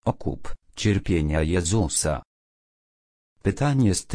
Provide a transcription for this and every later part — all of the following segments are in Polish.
okup, cierpienia Jezusa. Pytanie z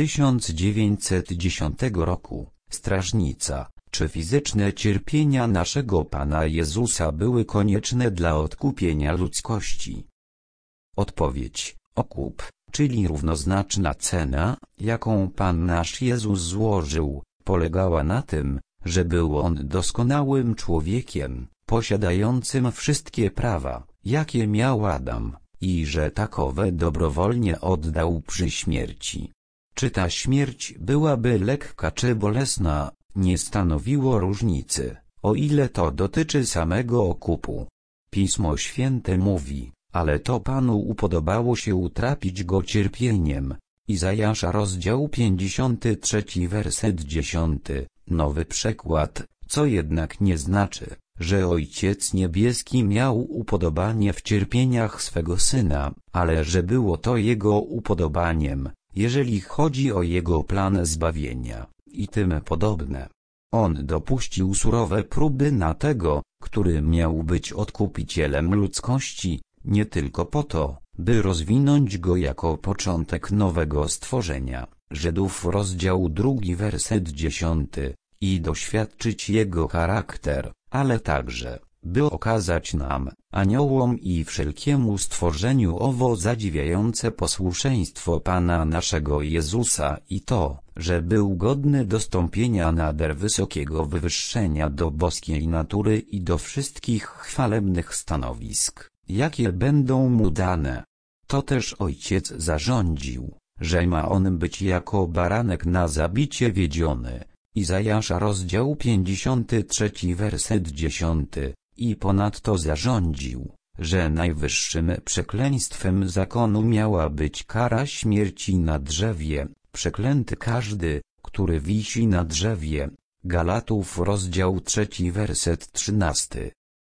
1910 roku. Strażnica. Czy fizyczne cierpienia naszego Pana Jezusa były konieczne dla odkupienia ludzkości? Odpowiedź. Okup, czyli równoznaczna cena, jaką Pan nasz Jezus złożył, polegała na tym, że był On doskonałym człowiekiem, posiadającym wszystkie prawa, jakie miał Adam, i że takowe dobrowolnie oddał przy śmierci. Czy ta śmierć byłaby lekka czy bolesna, nie stanowiło różnicy, o ile to dotyczy samego okupu. Pismo Święte mówi, ale to Panu upodobało się utrapić go cierpieniem. Izajasza rozdział 53 werset 10, nowy przekład, co jednak nie znaczy, że Ojciec Niebieski miał upodobanie w cierpieniach swego Syna, ale że było to Jego upodobaniem, jeżeli chodzi o Jego plan zbawienia, i tym podobne. On dopuścił surowe próby na tego, który miał być odkupicielem ludzkości, nie tylko po to, by rozwinąć go jako początek nowego stworzenia, Żydów rozdział 2 werset 10, i doświadczyć jego charakter, ale także, by okazać nam, aniołom i wszelkiemu stworzeniu owo zadziwiające posłuszeństwo Pana naszego Jezusa i to, że był godny dostąpienia nader wysokiego wywyższenia do boskiej natury i do wszystkich chwalebnych stanowisk, jakie będą mu dane. To też Ojciec zarządził, że ma on być jako baranek na zabicie wiedziony. Izajasza rozdział 53 werset 10, i ponadto zarządził, że najwyższym przekleństwem zakonu miała być kara śmierci na drzewie, przeklęty każdy, który wisi na drzewie. Galatów rozdział 3 werset 13.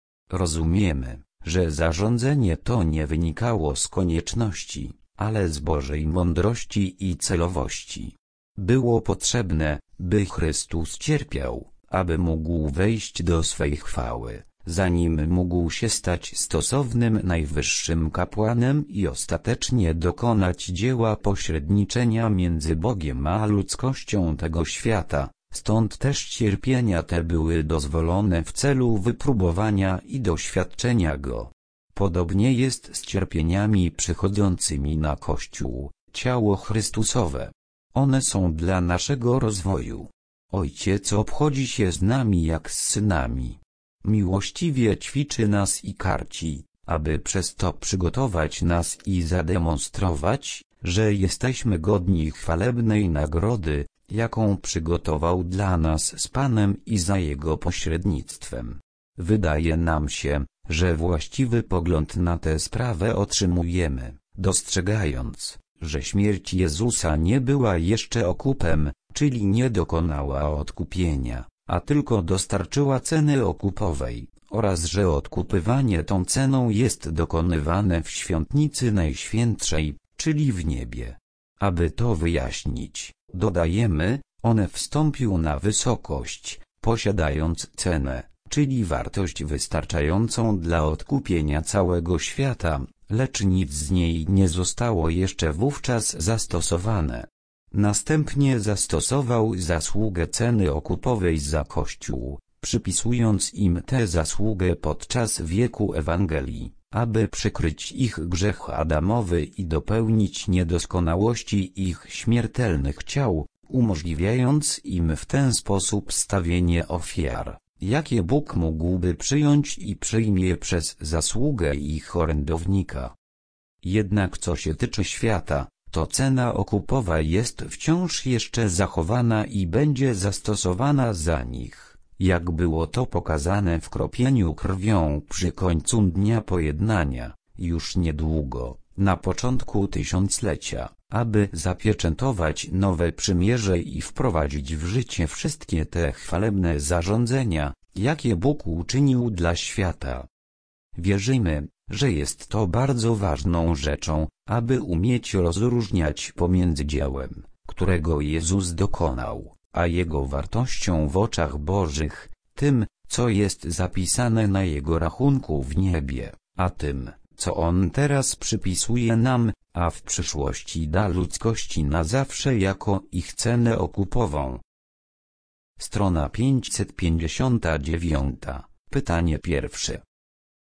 Rozumiemy, że zarządzenie to nie wynikało z konieczności, ale z Bożej mądrości i celowości. Było potrzebne, by Chrystus cierpiał, aby mógł wejść do swej chwały, zanim mógł się stać stosownym najwyższym kapłanem i ostatecznie dokonać dzieła pośredniczenia między Bogiem a ludzkością tego świata. Stąd też cierpienia te były dozwolone w celu wypróbowania i doświadczenia Go. Podobnie jest z cierpieniami przychodzącymi na Kościół, ciało Chrystusowe. One są dla naszego rozwoju. Ojciec obchodzi się z nami jak z synami. Miłościwie ćwiczy nas i karci, aby przez to przygotować nas i zademonstrować, że jesteśmy godni chwalebnej nagrody, jaką przygotował dla nas z Panem i za Jego pośrednictwem. Wydaje nam się, że właściwy pogląd na tę sprawę otrzymujemy, dostrzegając, że śmierć Jezusa nie była jeszcze okupem, czyli nie dokonała odkupienia, a tylko dostarczyła ceny okupowej, oraz że odkupywanie tą ceną jest dokonywane w świątnicy Najświętszej, czyli w niebie. Aby to wyjaśnić, dodajemy, on wstąpił na wysokość, posiadając cenę, czyli wartość wystarczającą dla odkupienia całego świata, lecz nic z niej nie zostało jeszcze wówczas zastosowane. Następnie zastosował zasługę ceny okupowej za Kościół, przypisując im tę zasługę podczas wieku Ewangelii, aby przykryć ich grzech Adamowy i dopełnić niedoskonałości ich śmiertelnych ciał, umożliwiając im w ten sposób stawienie ofiar, jakie Bóg mógłby przyjąć i przyjmie przez zasługę ich orędownika. Jednak co się tyczy świata, to cena okupowa jest wciąż jeszcze zachowana i będzie zastosowana za nich, jak było to pokazane w kropieniu krwią przy końcu dnia pojednania, już niedługo, na początku tysiąclecia, aby zapieczętować nowe przymierze i wprowadzić w życie wszystkie te chwalebne zarządzenia, jakie Bóg uczynił dla świata. Wierzymy, że jest to bardzo ważną rzeczą, aby umieć rozróżniać pomiędzy dziełem, którego Jezus dokonał, a Jego wartością w oczach Bożych, tym, co jest zapisane na Jego rachunku w niebie, a tym, co On teraz przypisuje nam, a w przyszłości da ludzkości na zawsze jako ich cenę okupową. Strona 559. Pytanie pierwsze.